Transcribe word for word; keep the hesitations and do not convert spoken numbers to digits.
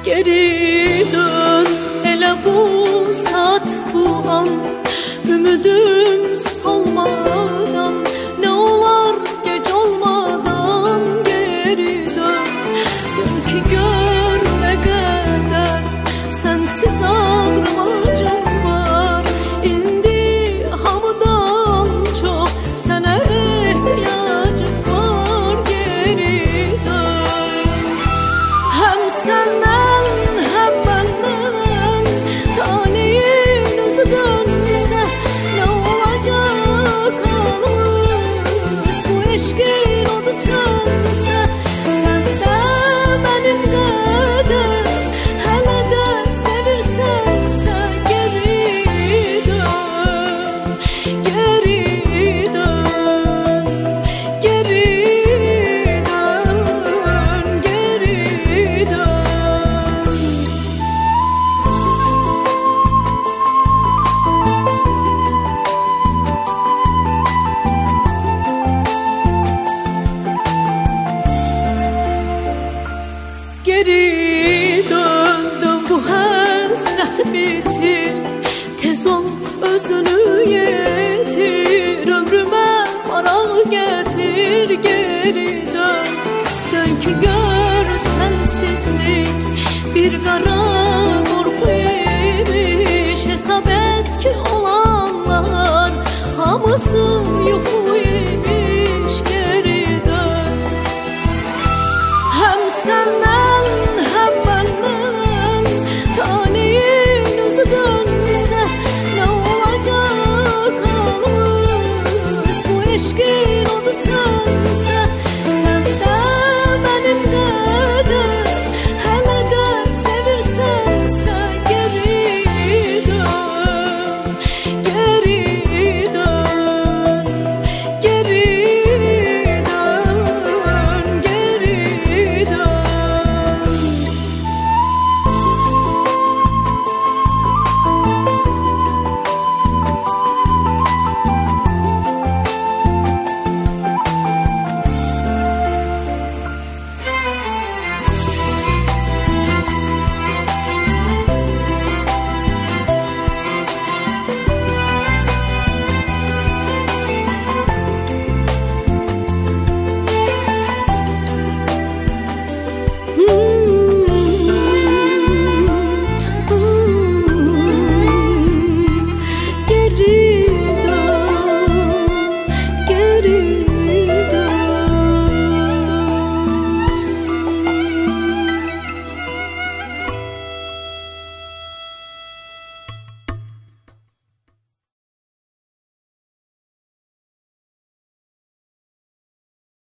Geri dön ele bu saat bu an, ümidim solmadan, ne olar geç olmadan geri dön. Dön ki gör ne kadar sensiz ağlamacım var. İndi hamıdan çok sana ihtiyacım var. Geri dön. Hem senden hem benden talihin özü dönse ne olacak halımız? Bu eşkin odu sönse sen de benim kadar hele de sevirsense geri dön, geri dön, geri dön, geri dön. Geri döndüm bu hasret bitir. Tez ol özünü yetir. Ömrüme ara getir. Geri dön. Dön ki gör